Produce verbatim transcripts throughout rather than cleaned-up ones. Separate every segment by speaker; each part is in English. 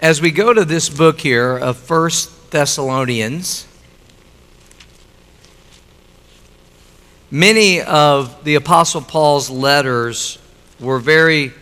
Speaker 1: as we go to this book here of First Thessalonians, many of the Apostle Paul's letters were very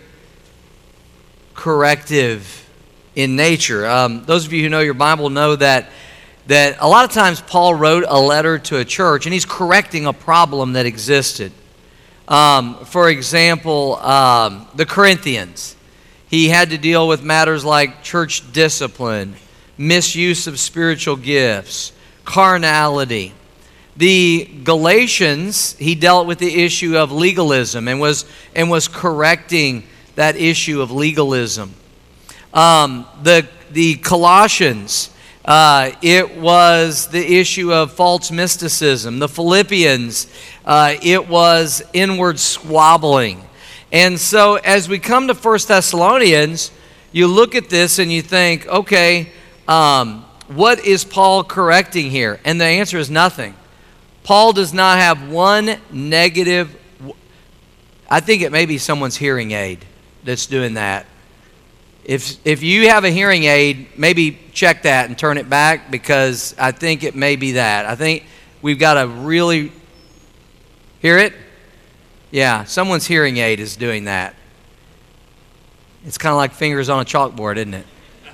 Speaker 1: corrective in nature. Um, those of you who know your Bible know that that a lot of times Paul wrote a letter to a church and he's correcting a problem that existed. Um, for example, um, the Corinthians. He had to deal with matters like church discipline, misuse of spiritual gifts, carnality. The Galatians, he dealt with the issue of legalism and was and was correcting that issue of legalism. Um, the the Colossians, uh, it was the issue of false mysticism. The Philippians, uh, it was inward squabbling. And so as we come to First Thessalonians, you look at this and you think, okay, um, what is Paul correcting here? And the answer is nothing. Paul does not have one negative. I think it may be someone's hearing aid that's doing that. If if you have a hearing aid, maybe check that and turn it back, because I think it may be that. I think we've got to really hear it. Yeah, someone's hearing aid is doing that. It's kind of like fingers on a chalkboard, isn't it?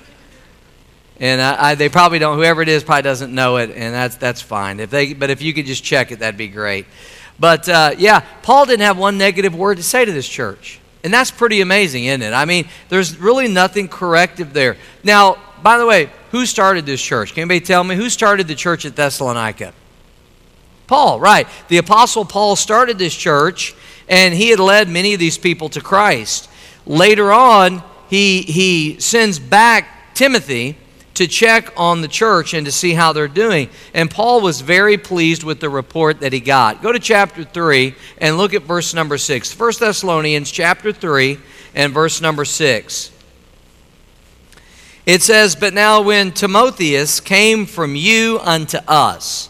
Speaker 1: And I, I, they probably don't. Whoever it is probably doesn't know it, and that's that's fine. If they, but if you could just check it, that'd be great. But uh, yeah, Paul didn't have one negative word to say to this church, and that's pretty amazing, isn't it? I mean, there's really nothing corrective there. Now, by the way, who started this church? Can anybody tell me who started the church at Thessalonica? Paul, right? The Apostle Paul started this church, and he had led many of these people to Christ. Later on, he he sends back Timothy to check on the church and to see how they're doing. And Paul was very pleased with the report that he got. Go to chapter three and look at verse number six. First Thessalonians chapter three and verse number six. It says, "But now when Timotheus came from you unto us,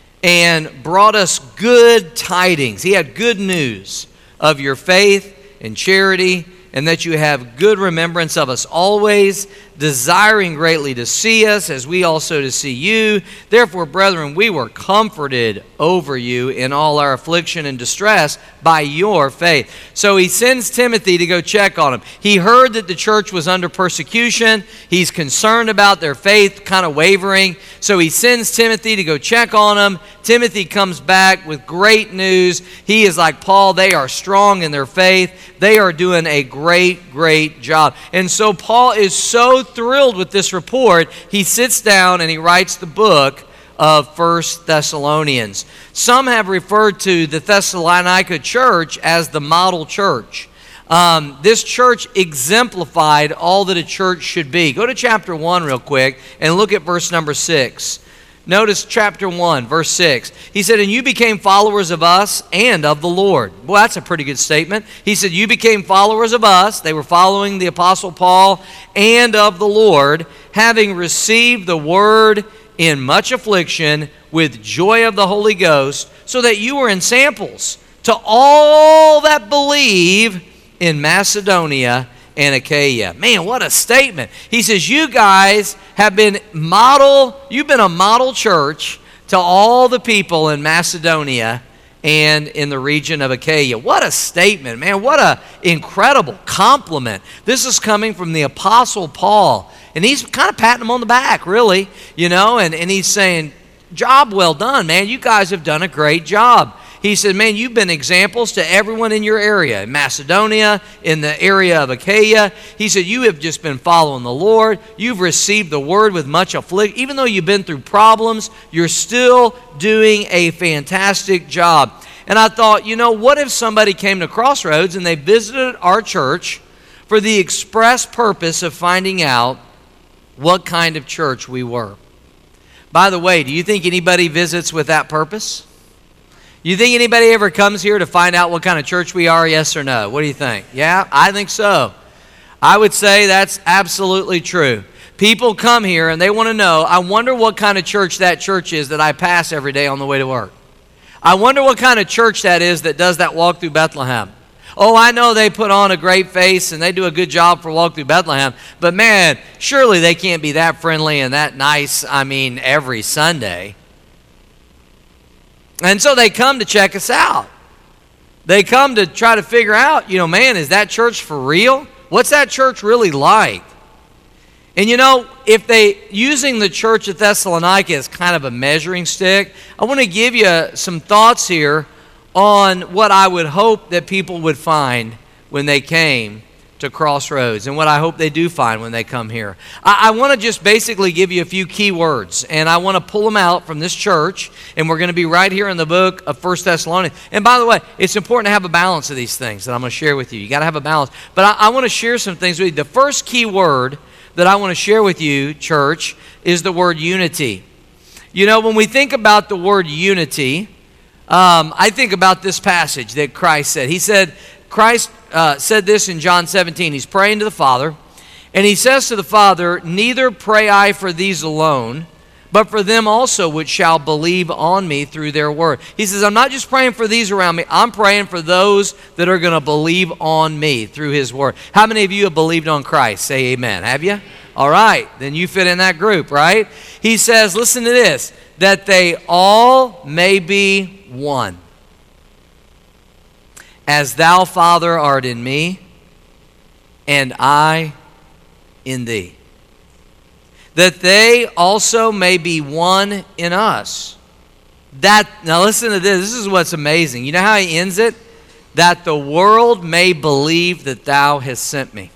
Speaker 1: and brought us good tidings," he had good news of your faith and charity, and that you have good remembrance of us always, desiring greatly to see us, as we also to see you. Therefore, brethren, we were comforted over you in all our affliction and distress by your faith. So he sends Timothy to go check on him. He heard that the church was under persecution. He's concerned about their faith kind of wavering. So he sends Timothy to go check on them. Timothy comes back with great news. He is like Paul. They are strong in their faith. They are doing a great, great job. And so Paul is so thrilled with this report, he sits down and he writes the book of First Thessalonians. Some have referred to the Thessalonica church as the model church. Um, this church exemplified all that a church should be. Go to chapter one real quick and look at verse number six. Notice chapter one, verse six. He said, "And you became followers of us and of the Lord." Well, that's a pretty good statement. He said, you became followers of us. They were following the Apostle Paul, "and of the Lord, having received the word in much affliction with joy of the Holy Ghost, so that you were in samples to all that believe in Macedonia and Achaia." Man, what a statement. He says, you guys have been model, you've been a model church to all the people in Macedonia and in the region of Achaia. What a statement, man. What an incredible compliment. This is coming from the Apostle Paul. And he's kind of patting him on the back, really, you know, and, and he's saying, job well done, man. You guys have done a great job. He said, man, you've been examples to everyone in your area, in Macedonia, in the area of Achaia. He said, you have just been following the Lord. You've received the word with much affliction. Even though you've been through problems, you're still doing a fantastic job. And I thought, you know, what if somebody came to Crossroads and they visited our church for the express purpose of finding out what kind of church we were? By the way, do you think anybody visits with that purpose? You think anybody ever comes here to find out what kind of church we are, yes or no? What do you think? Yeah, I think so. I would say that's absolutely true. People come here and they want to know, I wonder what kind of church that church is that I pass every day on the way to work. I wonder what kind of church that is that does that walk through Bethlehem. Oh, I know they put on a great face and they do a good job for Walk Through Bethlehem, but man, surely they can't be that friendly and that nice, I mean, every Sunday. And so they come to check us out. They come to try to figure out, you know, man, is that church for real? What's that church really like? And you know, if they, using the church at Thessalonica as kind of a measuring stick, I want to give you some thoughts here on what I would hope that people would find when they came to Crossroads, and what I hope they do find when they come here. I, I want to just basically give you a few key words, and I want to pull them out from this church, and we're going to be right here in the book of First Thessalonians. And by the way, it's important to have a balance of these things that I'm going to share with you. You got to have a balance. But I, I want to share some things with you. The first key word that I want to share with you, church, is the word unity. You know, when we think about the word unity, um, I think about this passage that Christ said. He said, Christ uh, said this in John seventeen. He's praying to the Father, and he says to the Father, "Neither pray I for these alone, but for them also which shall believe on me through their word." He says, I'm not just praying for these around me. I'm praying for those that are going to believe on me through his word. How many of you have believed on Christ? Say amen. Have you? All right. Then you fit in that group, right? He says, listen to this, that they all may be one. As thou, Father, art in me, and I in thee, that they also may be one in us. That, now listen to this, this is what's amazing. You know how he ends it? That the world may believe that thou hast sent me.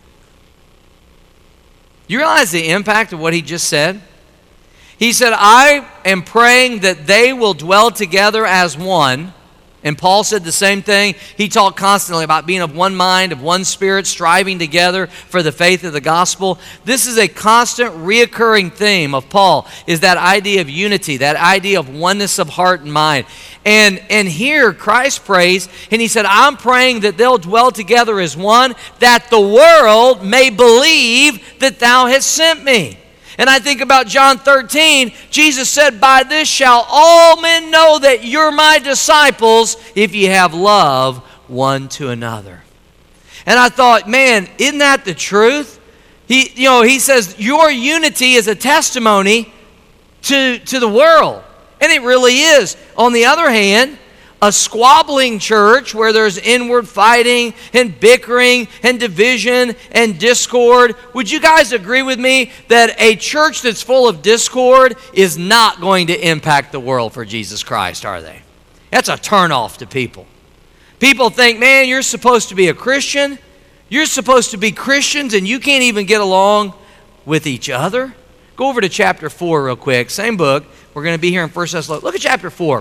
Speaker 1: You realize the impact of what he just said? He said, I am praying that they will dwell together as one. And Paul said the same thing. He talked constantly about being of one mind, of one spirit, striving together for the faith of the gospel. This is a constant reoccurring theme of Paul, is that idea of unity, that idea of oneness of heart and mind. And, and here Christ prays, and he said, I'm praying that they'll dwell together as one, that the world may believe that thou hast sent me. And I think about John thirteen, Jesus said, by this shall all men know that you're my disciples, if you have love one to another. And I thought, man, isn't that the truth? He, you know, he says, your unity is a testimony to, to the world. And it really is. On the other hand, a squabbling church where there's inward fighting and bickering and division and discord. Would you guys agree with me that a church that's full of discord is not going to impact the world for Jesus Christ, are they? That's a turnoff to people. People think, man, you're supposed to be a Christian. You're supposed to be Christians and you can't even get along with each other. Go over to chapter four real quick. Same book. We're going to be here in First Thessalonians. Look at chapter four.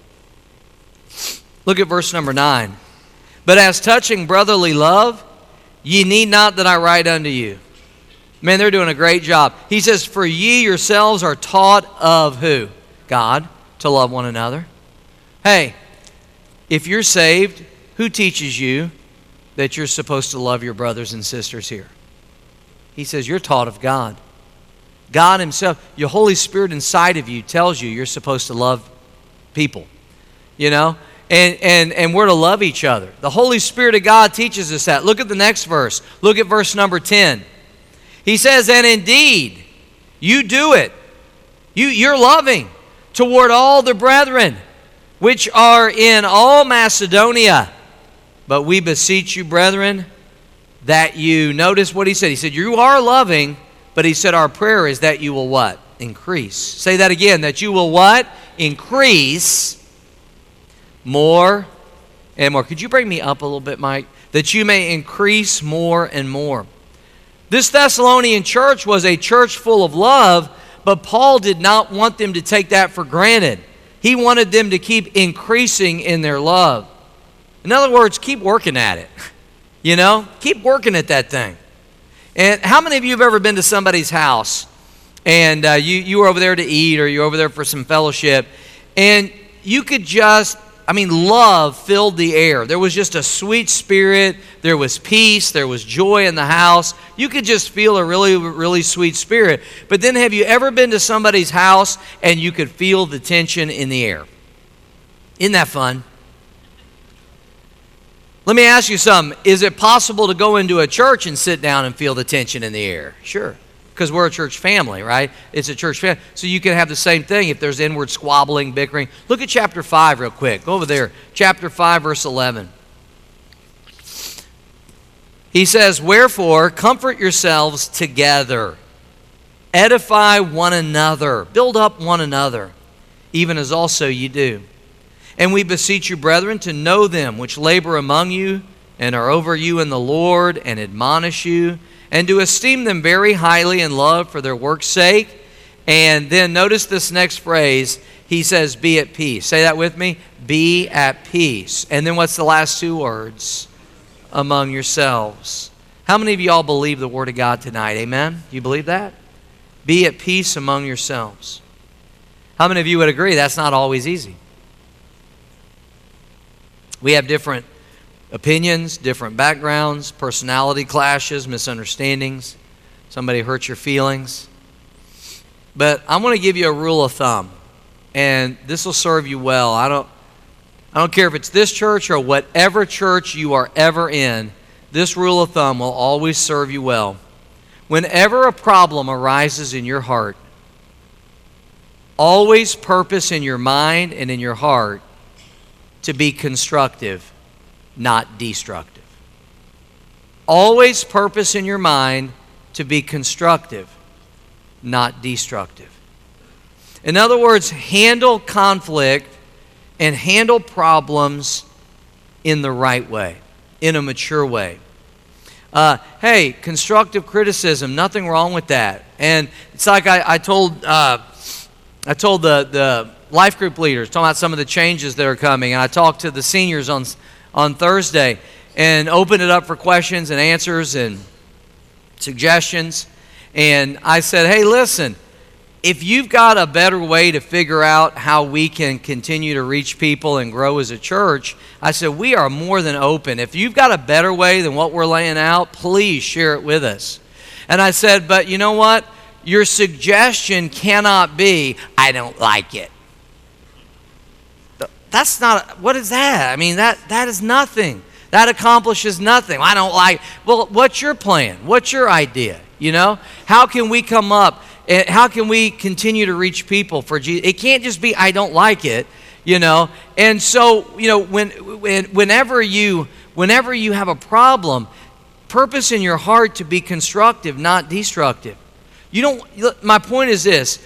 Speaker 1: Look at verse number nine. But as touching brotherly love, ye need not that I write unto you. Man, they're doing a great job. He says, for ye yourselves are taught of who? God, to love one another. Hey, if you're saved, who teaches you that you're supposed to love your brothers and sisters here? He says, you're taught of God. God himself, your Holy Spirit inside of you tells you you're supposed to love people. You know? And, and, and we're to love each other. The Holy Spirit of God teaches us that. Look at the next verse. Look at verse number ten. He says, and indeed, you do it. You, you're loving toward all the brethren which are in all Macedonia. But we beseech you, brethren, that you, notice what he said. He said, you are loving, but he said, our prayer is that you will what? Increase. Say that again, that you will what? Increase more and more. Could you bring me up a little bit, Mike? That you may increase more and more. This Thessalonian church was a church full of love, but Paul did not want them to take that for granted. He wanted them to keep increasing in their love. In other words, keep working at it. You know, keep working at that thing. And how many of you have ever been to somebody's house and uh, you, you were over there to eat or you're over there for some fellowship and you could just, I mean, love filled the air. There was just a sweet spirit. There was peace. There was joy in the house. You could just feel a really, really sweet spirit. But then have you ever been to somebody's house and you could feel the tension in the air? Isn't that fun? Let me ask you something. Is it possible to go into a church and sit down and feel the tension in the air? Sure. Because we're a church family, right? It's a church family. So you can have the same thing if there's inward squabbling, bickering. Look at chapter five real quick. Go over there. Chapter five, verse eleven. He says, "Wherefore, comfort yourselves together. Edify one another. Build up one another, even as also you do. And we beseech you, brethren, to know them which labor among you and are over you in the Lord and admonish you, and to esteem them very highly in love for their work's sake." And then notice this next phrase. He says, "Be at peace." Say that with me. Be at peace. And then what's the last two words? Among yourselves. How many of y'all believe the Word of God tonight? Amen? You believe that? Be at peace among yourselves. How many of you would agree that's not always easy? We have different opinions, different backgrounds, personality clashes, misunderstandings. Somebody hurts your feelings. But I want to give you a rule of thumb, and this will serve you well. I don't, I don't care if it's this church or whatever church you are ever in, this rule of thumb will always serve you well. Whenever a problem arises in your heart, always purpose in your mind and in your heart to be constructive, not destructive. Always purpose in your mind to be constructive, not destructive. In other words, handle conflict and handle problems in the right way, in a mature way. Uh, hey, constructive criticism, nothing wrong with that. And it's like I, I told uh, I told the, the life group leaders, talking about some of the changes that are coming, and I talked to the seniors on on Thursday and opened it up for questions and answers and suggestions. And I said, hey, listen, if you've got a better way to figure out how we can continue to reach people and grow as a church, I said, we are more than open. If you've got a better way than what we're laying out, please share it with us. And I said, but you know what? Your suggestion cannot be, I don't like it. That's not, what is that? I mean, that that is nothing. That accomplishes nothing. I don't like, well, what's your plan? What's your idea? You know? How can we come up? And how can we continue to reach people for Jesus? It can't just be, I don't like it, you know. And so, you know, when, when whenever you whenever you have a problem, purpose in your heart to be constructive, not destructive. You don't. My point is this: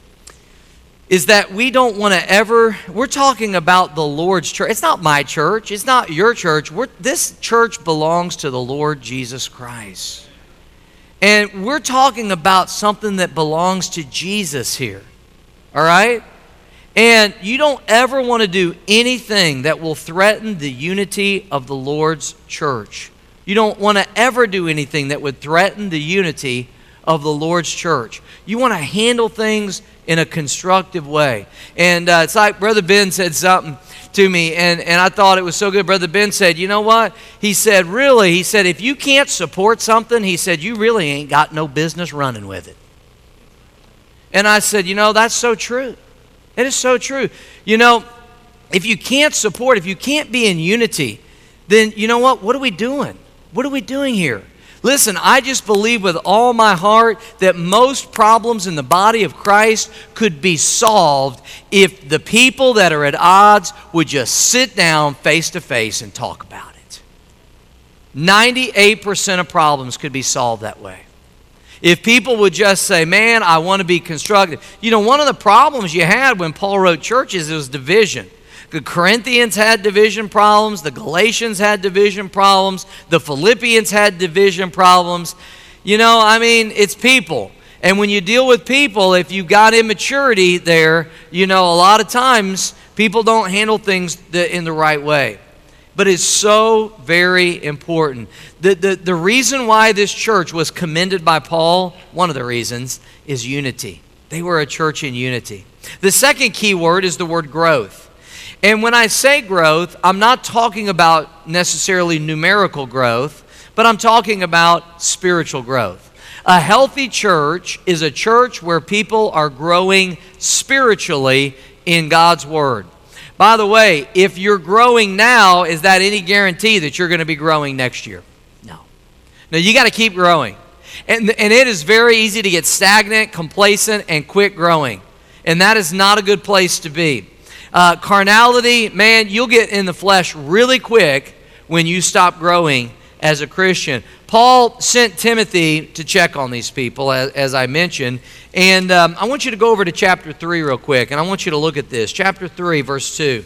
Speaker 1: is that we don't want to ever. We're talking about the Lord's church. It's not my church. It's not your church. We're, this church belongs to the Lord Jesus Christ. And we're talking about something that belongs to Jesus here, all right? And you don't ever want to do anything that will threaten the unity of the Lord's church. You don't want to ever do anything that would threaten the unity of the Lord's church. You want to handle things in a constructive way. And uh, it's like Brother Ben said something to me, and, and I thought it was so good. Brother Ben said, you know what? He said, really, he said, if you can't support something, he said, you really ain't got no business running with it. And I said, you know, that's so true. It is so true. You know, if you can't support, if you can't be in unity, then you know what? What are we doing? What are we doing here? Listen, I just believe with all my heart that most problems in the body of Christ could be solved if the people that are at odds would just sit down face to face and talk about it. ninety-eight percent of problems could be solved that way. If people would just say, man, I want to be constructive. You know, one of the problems you had when Paul wrote churches was division. The Corinthians had division problems. The Galatians had division problems. The Philippians had division problems. You know, I mean, it's people. And when you deal with people, if you got immaturity there, you know, a lot of times people don't handle things in the right way. But it's so very important. The, the, the reason why this church was commended by Paul, one of the reasons, is unity. They were a church in unity. The second key word is the word growth. And when I say growth, I'm not talking about necessarily numerical growth, but I'm talking about spiritual growth. A healthy church is a church where people are growing spiritually in God's Word. By the way, if you're growing now, is that any guarantee that you're going to be growing next year? No. No, you got to keep growing. And, and it is very easy to get stagnant, complacent, and quit growing. And that is not a good place to be. Uh, carnality, man, you'll get in the flesh really quick when you stop growing as a Christian. Paul sent Timothy to check on these people, as, as I mentioned. And um, I want you to go over to chapter three real quick, and I want you to look at this. Chapter three, verse two.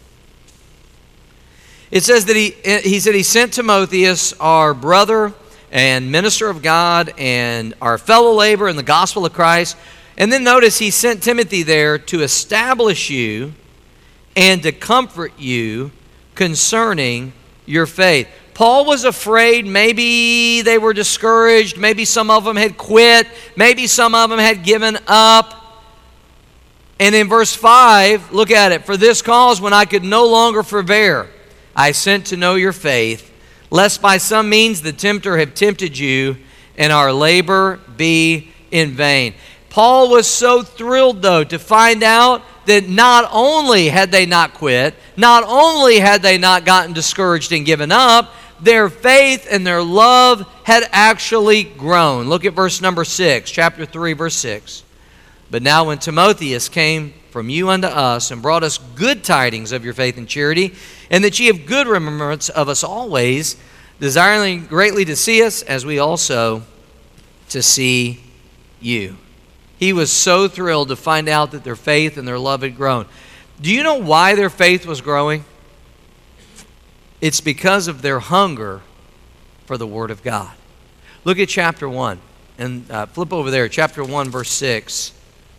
Speaker 1: It says that he, he said he sent Timotheus, our brother and minister of God and our fellow laborer in the gospel of Christ. And then notice he sent Timothy there to establish you and to comfort you concerning your faith. Paul was afraid maybe they were discouraged, maybe some of them had quit, maybe some of them had given up. And in verse five, look at it. For this cause, when I could no longer forbear, I sent to know your faith, lest by some means the tempter have tempted you, and our labor be in vain. Paul was so thrilled, though, to find out that not only had they not quit, not only had they not gotten discouraged and given up, their faith and their love had actually grown. Look at verse number six, chapter three, verse six. But now when Timotheus came from you unto us and brought us good tidings of your faith and charity, and that ye have good remembrance of us always, desiring greatly to see us, as we also to see you. He was so thrilled to find out that their faith and their love had grown. Do you know why their faith was growing? It's because of their hunger for the Word of God. Look at chapter one, and uh, flip over there, chapter one, verse six.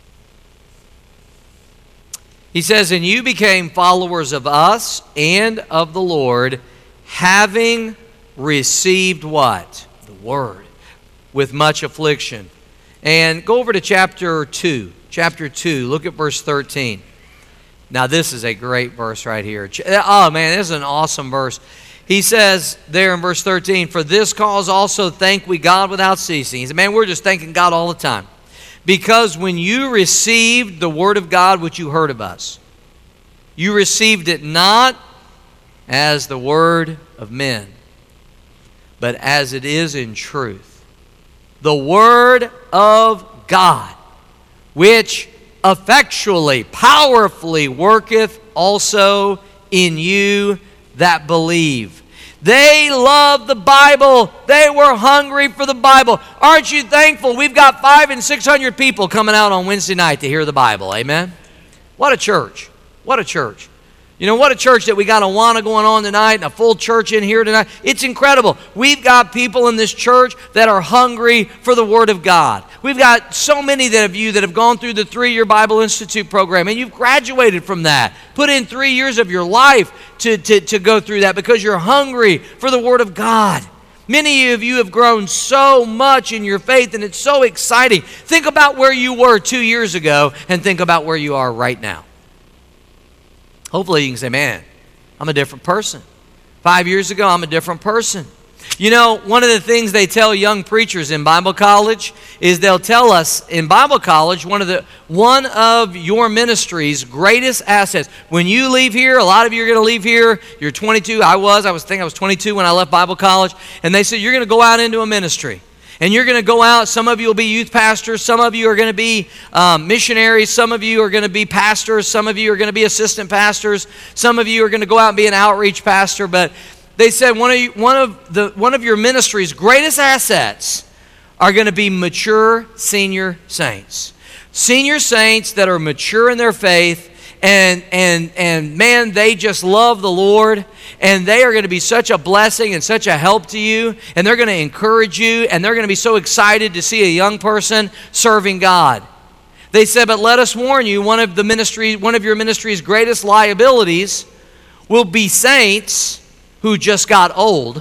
Speaker 1: He says, and you became followers of us and of the Lord, having received what? The Word, with much affliction. And go over to chapter two. Chapter two, look at verse thirteen. Now this is a great verse right here. Oh man, this is an awesome verse. He says there in verse thirteen, for this cause also thank we God without ceasing. He said, man, we're just thanking God all the time. Because when you received the Word of God which you heard of us, you received it not as the word of men, but as it is in truth. The Word of God, which effectually, powerfully worketh also in you that believe. They love the Bible. They were hungry for the Bible. Aren't you thankful? We've got five and six hundred people coming out on Wednesday night to hear the Bible. Amen? What a church. What a church. You know, what a church that we got a Awana going on tonight and a full church in here tonight. It's incredible. We've got people in this church that are hungry for the Word of God. We've got so many that of you that have gone through the three-year Bible Institute program, and you've graduated from that. Put in three years of your life to, to, to go through that because you're hungry for the Word of God. Many of you have grown so much in your faith, and it's so exciting. Think about where you were two years ago and think about where you are right now. Hopefully you can say, man, I'm a different person. Five years ago, I'm a different person. You know, one of the things they tell young preachers in Bible college is they'll tell us in Bible college, one of the one of your ministry's greatest assets. When you leave here, a lot of you are going to leave here. You're twenty-two. I was. I was thinking I was twenty-two when I left Bible college. And they said, you're going to go out into a ministry. And you're going to go out. Some of you will be youth pastors. Some of you are going to be um, missionaries. Some of you are going to be pastors. Some of you are going to be assistant pastors. Some of you are going to go out and be an outreach pastor. But they said one of you, one of the one of your ministry's greatest assets are going to be mature senior saints. Senior saints that are mature in their faith. And, and, and man, they just love the Lord, and they are going to be such a blessing and such a help to you, and they're going to encourage you, and they're going to be so excited to see a young person serving God. They said, but let us warn you, one of the ministry, one of your ministry's greatest liabilities will be saints who just got old,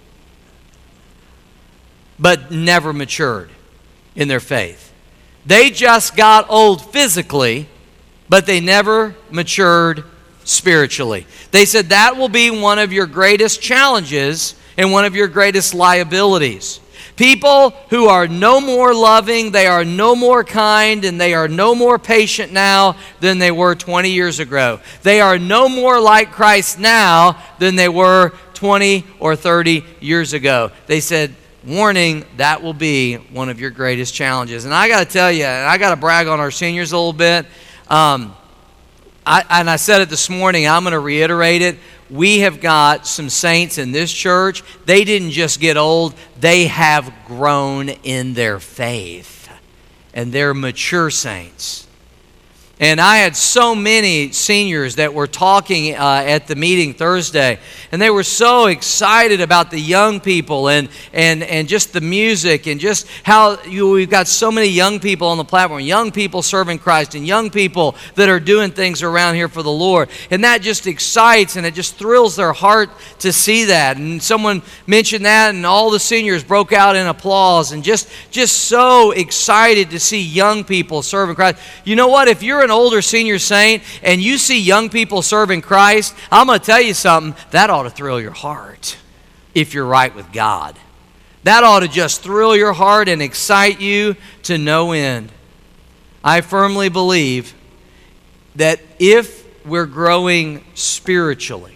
Speaker 1: but never matured in their faith. They just got old physically, but they never matured spiritually. They said that will be one of your greatest challenges and one of your greatest liabilities. People who are no more loving, they are no more kind, and they are no more patient now than they were twenty years ago. They are no more like Christ now than they were twenty or thirty years ago. They said, warning, that will be one of your greatest challenges. And I got to tell you, and I got to brag on our seniors a little bit. Um, I, and I said it this morning, I'm going to reiterate it. We have got some saints in this church. They didn't just get old, they have grown in their faith. And they're mature saints. And I had so many seniors that were talking uh, at the meeting Thursday, and they were so excited about the young people and and and just the music and just how you, we've got so many young people on the platform, young people serving Christ and young people that are doing things around here for the Lord. And that just excites and it just thrills their heart to see that. And someone mentioned that, and all the seniors broke out in applause and just, just so excited to see young people serving Christ. You know what? If you're an older senior saint and you see young people serving Christ, I'm going to tell you something, that ought to thrill your heart if you're right with God. That ought to just thrill your heart and excite you to no end. I firmly believe that if we're growing spiritually,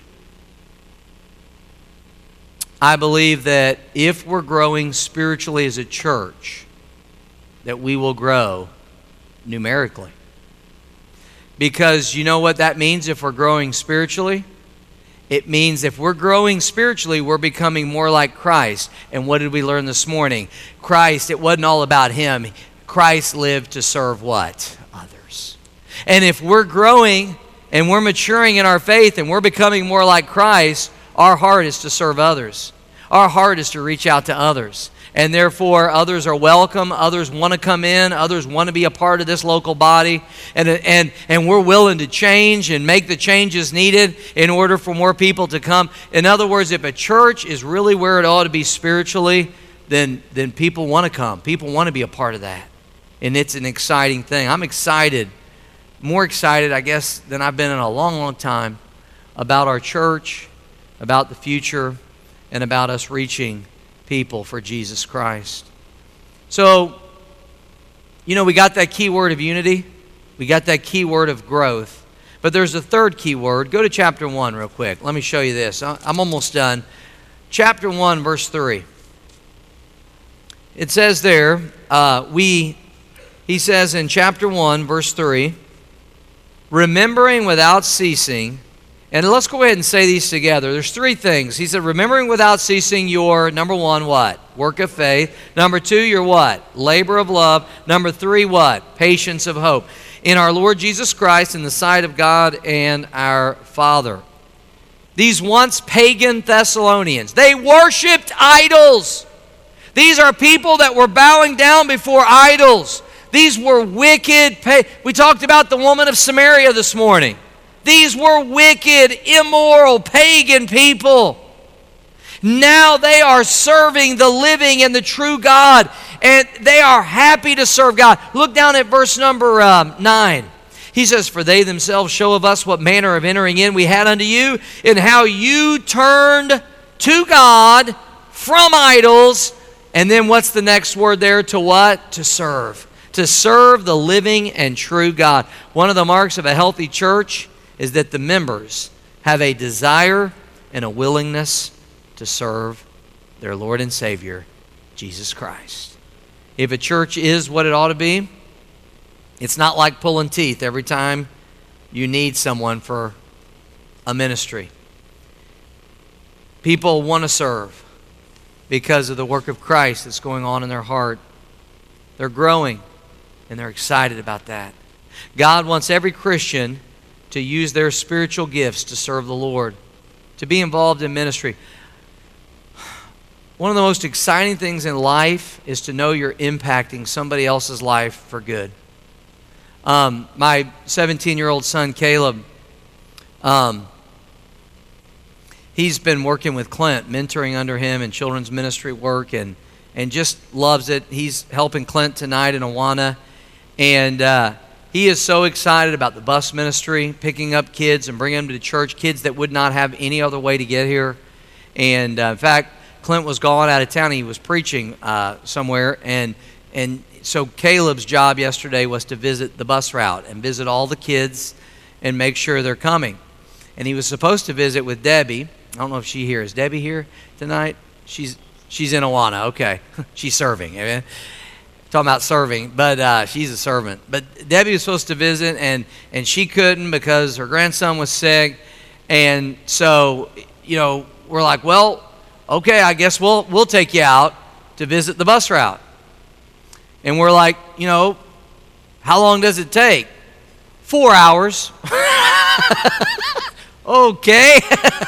Speaker 1: I believe that if we're growing spiritually as a church, that we will grow numerically. Because you know what that means if we're growing spiritually? It means if we're growing spiritually, we're becoming more like Christ. And what did we learn this morning? Christ, it wasn't all about Him. Christ lived to serve what? Others. And if we're growing and we're maturing in our faith and we're becoming more like Christ, our heart is to serve others. Our heart is to reach out to others. And therefore, others are welcome. Others want to come in. Others want to be a part of this local body. And, and, and we're willing to change and make the changes needed in order for more people to come. In other words, if a church is really where it ought to be spiritually, then, then people want to come. People want to be a part of that. And it's an exciting thing. I'm excited, more excited, I guess, than I've been in a long, long time about our church, about the future, and about us reaching people for Jesus Christ. So, you know, we got that key word of unity. We got that key word of growth. But there's a third key word. Go to chapter one real quick. Let me show you this. I'm almost done. Chapter one, verse three. It says there, uh, we, he says in chapter one, verse three, remembering without ceasing. And let's go ahead and say these together. There's three things. He said, remembering without ceasing your, number one, what? Work of faith. Number two, your what? Labor of love. Number three, what? Patience of hope. In our Lord Jesus Christ, in the sight of God and our Father. These once pagan Thessalonians, they worshiped idols. These are people that were bowing down before idols. These were wicked. We talked about the woman of Samaria this morning. These were wicked, immoral, pagan people. Now they are serving the living and the true God, and they are happy to serve God. Look down at verse number um, nine. He says, for they themselves show of us what manner of entering in we had unto you, and how you turned to God from idols. And then what's the next word there? To what? To serve. To serve the living and true God. One of the marks of a healthy church is that the members have a desire and a willingness to serve their Lord and Savior, Jesus Christ. If a church is what it ought to be, it's not like pulling teeth every time you need someone for a ministry. People want to serve because of the work of Christ that's going on in their heart. They're growing, and they're excited about that. God wants every Christian to use their spiritual gifts to serve the Lord, to be involved in ministry. One of the most exciting things in life is to know you're impacting somebody else's life for good. Um, my seventeen-year-old son, Caleb, um, he's been working with Clint, mentoring under him in children's ministry work, and, and just loves it. He's helping Clint tonight in Awana, and uh, he is so excited about the bus ministry, picking up kids and bringing them to church, kids that would not have any other way to get here. And uh, in fact, Clint was gone out of town. He was preaching uh, somewhere, and and so Caleb's job yesterday was to visit the bus route and visit all the kids and make sure they're coming. And he was supposed to visit with Debbie. I don't know if she's here. Is Debbie here tonight? She's she's in Awana. Okay, she's serving. Amen. Talking about serving, but uh, she's a servant. But Debbie was supposed to visit, and and she couldn't because her grandson was sick. And so, you know, we're like, well, okay, I guess we'll we'll take you out to visit the bus route. And we're like, you know, how long does it take? Four hours. Okay.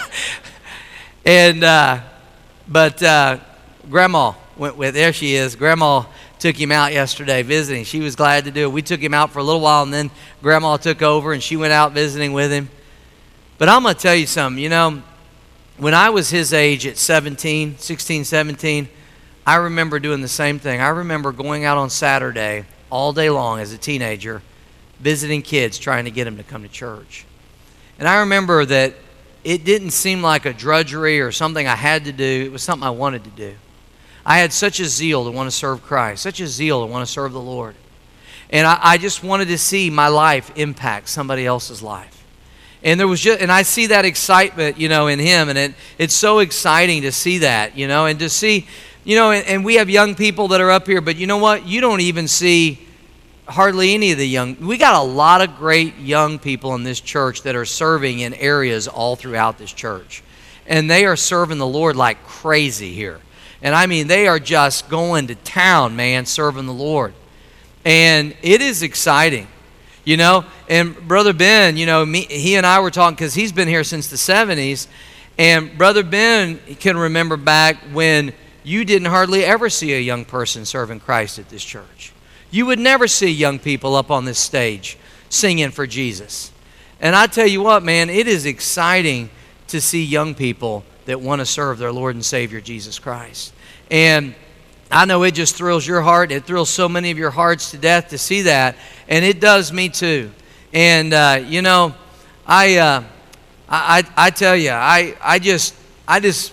Speaker 1: and uh, but uh, Grandma went with. There she is. Grandma took him out yesterday visiting. She was glad to do it. We took him out for a little while, and then Grandma took over, and she went out visiting with him. But I'm going to tell you something. You know, when I was his age at seventeen, sixteen, seventeen, I remember doing the same thing. I remember going out on Saturday all day long as a teenager, visiting kids, trying to get them to come to church. And I remember that it didn't seem like a drudgery or something I had to do. It was something I wanted to do. I had such a zeal to want to serve Christ, such a zeal to want to serve the Lord. And I, I just wanted to see my life impact somebody else's life. And there was just, and I see that excitement, you know, in him, and it, it's so exciting to see that, you know, and to see, you know, and, and we have young people that are up here, but you know what? You don't even see hardly any of the young. We got a lot of great young people in this church that are serving in areas all throughout this church, and they are serving the Lord like crazy here. And I mean, they are just going to town, man, serving the Lord, and it is exciting. You know, and Brother Ben, you know, me, he and I were talking because he's been here since the seventies. And Brother Ben can remember back when you didn't hardly ever see a young person serving Christ at this church. You would never see young people up on this stage singing for Jesus. And I tell you what, man, it is exciting to see young people that want to serve their Lord and Savior, Jesus Christ. And I know it just thrills your heart. It thrills so many of your hearts to death to see that. And it does me too. And, uh, you know, I, uh, I, I tell you, I, I just, I just,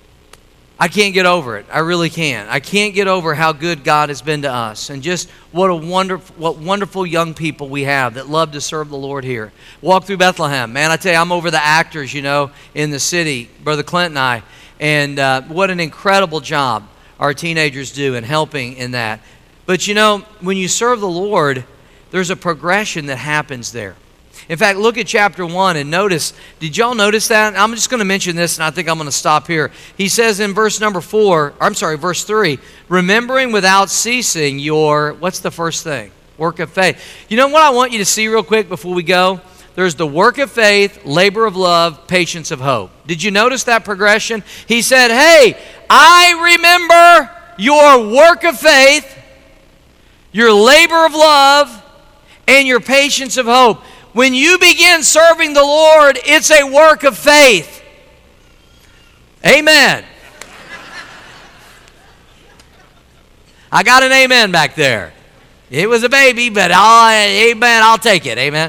Speaker 1: I can't get over it. I really can't. I can't get over how good God has been to us. And just what a wonderful, what wonderful young people we have that love to serve the Lord here. Walk through Bethlehem. Man, I tell you, I'm over the actors, you know, in the city, Brother Clint and I. And uh, what an incredible job our teenagers do in helping in that. But you know, when you serve the Lord, there's a progression that happens there. In fact, look at chapter one and notice, did y'all notice that? I'm just going to mention this, and I think I'm going to stop here. He says in verse number four, I'm sorry, verse three, remembering without ceasing your, what's the first thing? Work of faith. You know what I want you to see real quick before we go? There's the work of faith, labor of love, patience of hope. Did you notice that progression? He said, hey, I remember your work of faith, your labor of love, and your patience of hope. When you begin serving the Lord, it's a work of faith. Amen. I got an amen back there. It was a baby, but I'll, amen, I'll take it. Amen.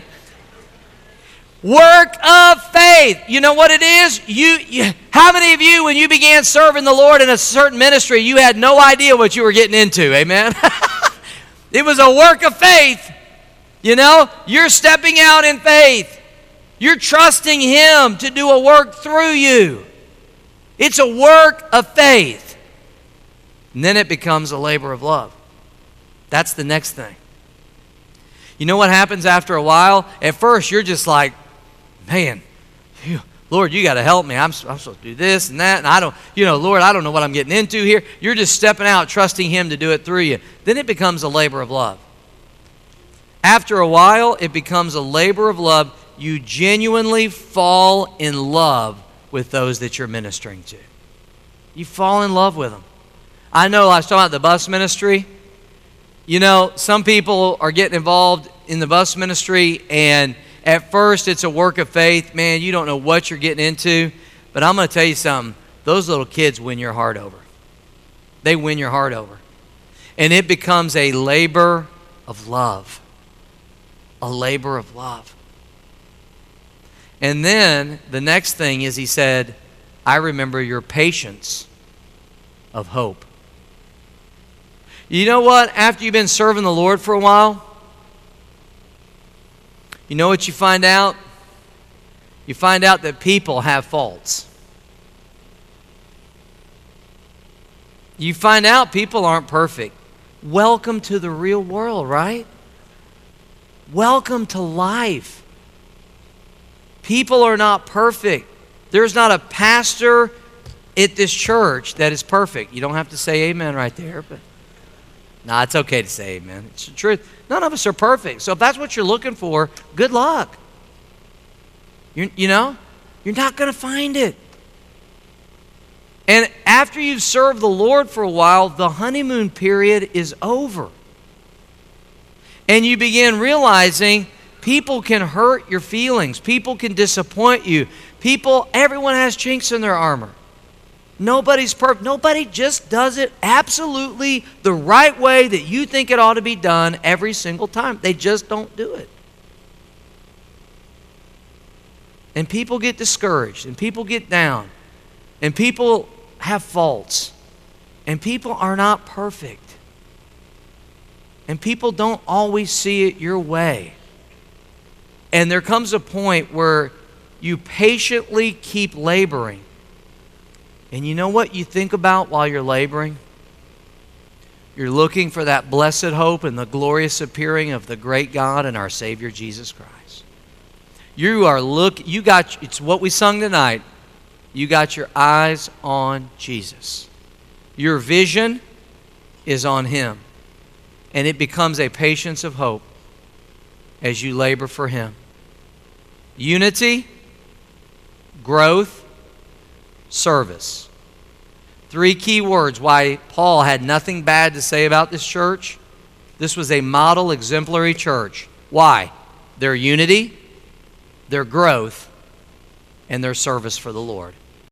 Speaker 1: Work of faith. You know what it is? You, you, how many of you, when you began serving the Lord in a certain ministry, you had no idea what you were getting into? Amen. It was a work of faith. You know, you're stepping out in faith. You're trusting Him to do a work through you. It's a work of faith. And then it becomes a labor of love. That's the next thing. You know what happens after a while? At first, you're just like, man, you, Lord, you got to help me. I'm, I'm supposed to do this and that, and I don't, you know, Lord, I don't know what I'm getting into here. You're just stepping out, trusting Him to do it through you. Then it becomes a labor of love. After a while, it becomes a labor of love. You genuinely fall in love with those that you're ministering to. You fall in love with them. I know I was talking about the bus ministry. You know, some people are getting involved in the bus ministry, and at first it's a work of faith. Man, you don't know what you're getting into. But I'm going to tell you something. Those little kids win your heart over. They win your heart over. And it becomes a labor of love. A labor of love. And then the next thing is he said, I remember your patience of hope. You know what? After you've been serving the Lord for a while, you know what you find out? You find out that people have faults. You find out people aren't perfect. Welcome to the real world, right? Welcome to life. People are not perfect. There's not a pastor at this church that is perfect. You don't have to say amen right there, but no, it's okay to say amen. It's the truth. None of us are perfect. So if that's what you're looking for, good luck. You're, you know, you're not going to find it. And after you've served the Lord for a while, the honeymoon period is over. And you begin realizing people can hurt your feelings. People can disappoint you. People, everyone has chinks in their armor. Nobody's perfect. Nobody just does it absolutely the right way that you think it ought to be done every single time. They just don't do it. And people get discouraged, and people get down, and people have faults, and people are not perfect. And people don't always see it your way. And there comes a point where you patiently keep laboring. And you know what you think about while you're laboring? You're looking for that blessed hope and the glorious appearing of the great God and our Savior Jesus Christ. You are look you got it's what we sung tonight. You got your eyes on Jesus. Your vision is on him. And it becomes a patience of hope as you labor for him. Unity, growth, service. Three key words why Paul had nothing bad to say about this church. This was a model exemplary church. Why? Their unity, their growth, and their service for the Lord.